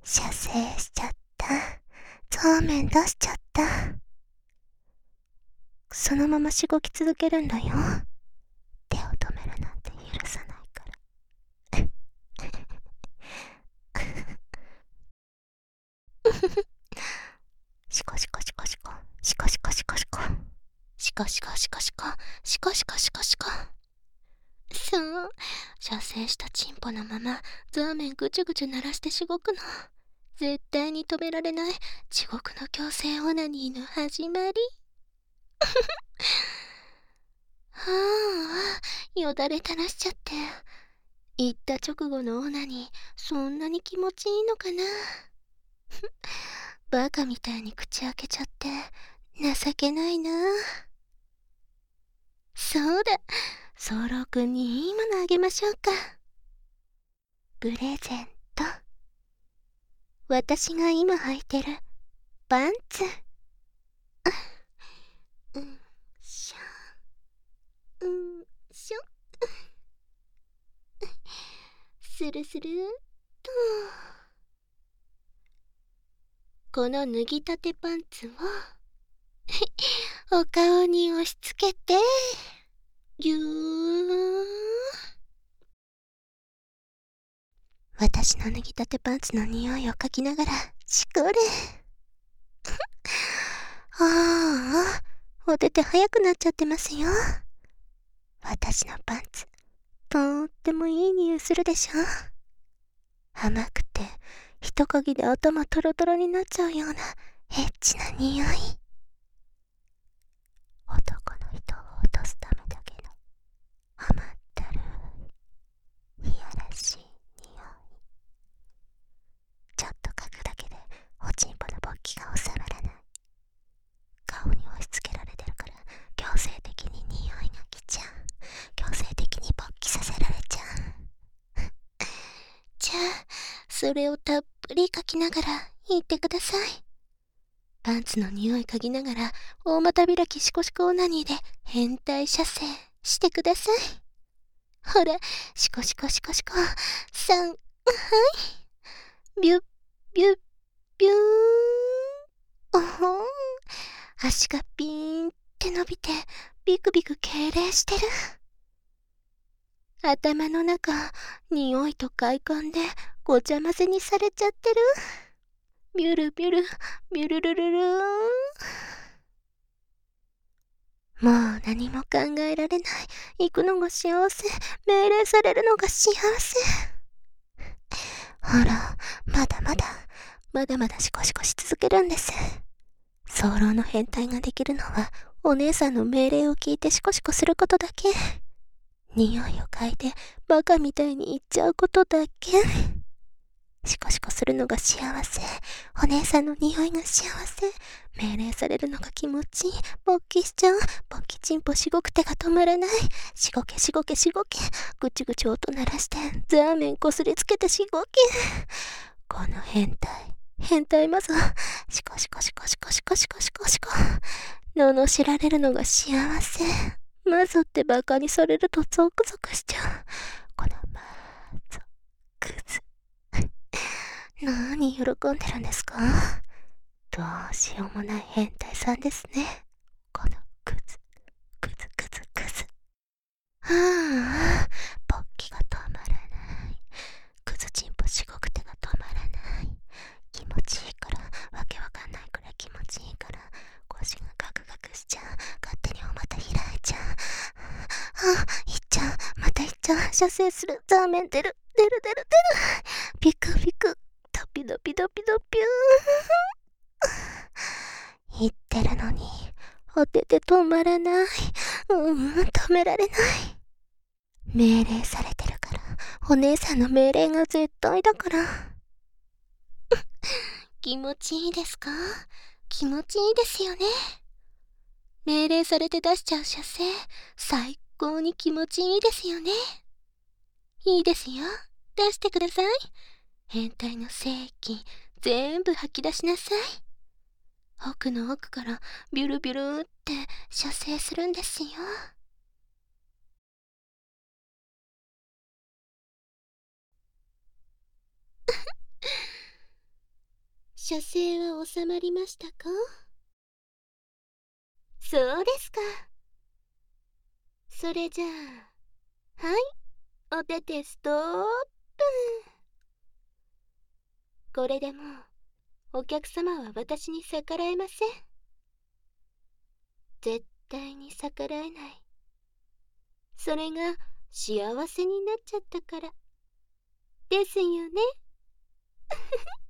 射精しちゃった。そうめん出しちゃった。そのまましごき続けるんだよ。手を止めるなんて許さないから。シコシコシコシコ、シコシコシコシコ、シコシコシコシコ、シコシコシコシコ。そう、射精したチンポのままザーメンぐちゅぐちゅ鳴らしてしごくの。絶対に止められない地獄の強制オナニーの始まり。はあ、よだれ垂らしちゃって。言った直後のオナニー、そんなに気持ちいいのかな。バカみたいに口開けちゃって情けないな。そうだ、ソーローくんにいいものあげましょうか。プレゼント。私が今履いてるパンツ。うんしょ、うんしょ。スルスルっと。この脱ぎたてパンツをお顔に押し付けてぎゅー。私の脱ぎたてパンツの匂いを嗅ぎながらしこれ。ああ、お手手早くなっちゃってますよ。私のパンツ、とーってもいい匂いするでしょ。甘くて一嗅ぎで頭トロトロになっちゃうようなエッチな匂い。男の人を落とすためだけの甘ったるいいやらしい匂い。ちょっと嗅ぐだけでおちんぽの勃起が収まらない。顔に押し付けられてるから強制的に匂いがきちゃう。強制的に勃起させられちゃう。じゃあそれをたっぷりかきながら言ってください。パンツの匂い嗅ぎながら大股開きシコシコオナニーで変態射精してください。ほら、シコシコシコシコ。3、はい。ビュッビュッビューン。おほん。足がピーンって伸びてビクビク痙攣してる。頭の中、匂いと快感でごちゃ混ぜにされちゃってる。ビュルビュル、ビュルルルルーン。もう何も考えられない。行くのが幸せ。命令されるのが幸せ。ほら、まだまだ、まだまだシコシコし続けるんです。早漏の変態ができるのは、お姉さんの命令を聞いてシコシコすることだけ。匂いを嗅いで、バカみたいに言っちゃうことだけ。シコシコするのが幸せ。お姉さんの匂いが幸せ。命令されるのが気持ちいい。勃起しちゃう。勃起チンポしごく手が止まらない。しごけしごけしごけ。ぐちぐち音鳴らして、ザーメンこすりつけてしごけ。この変態マゾ。シコシコシコシコシコシコシコシコ。罵られるのが幸せ。マゾってバカにされるとゾクゾクしちゃう。このマゾクズ。何喜んでるんですか？どうしようもない変態さんですね。このクズクズクズクズ。はあ、勃起が止まらない。クズチンポしごく手が止まらない。気持ちいいから、わけわかんないくらい気持ちいいから、腰がガクガクしちゃう。勝手にお股開いちゃう。あ、いっちゃう。またいっちゃう。射精する。ザーメン出る。出る出る出る。ピクピク。ドピドピドピドピュー。言ってるのに、お手で止まらない。止められない。命令されてるから、お姉さんの命令が絶対だから。気持ちいいですか？気持ちいいですよね。命令されて出しちゃう射精、最高に気持ちいいですよね。いいですよ。出してください。変態の精気、全部吐き出しなさい。奥の奥からビュルビュルって射精するんですよ。 射精は収まりましたか？そうですか。それじゃあ、はい、お手てストップ。これでもうお客様は私に逆らえません。絶対に逆らえない。それが幸せになっちゃったからですよね。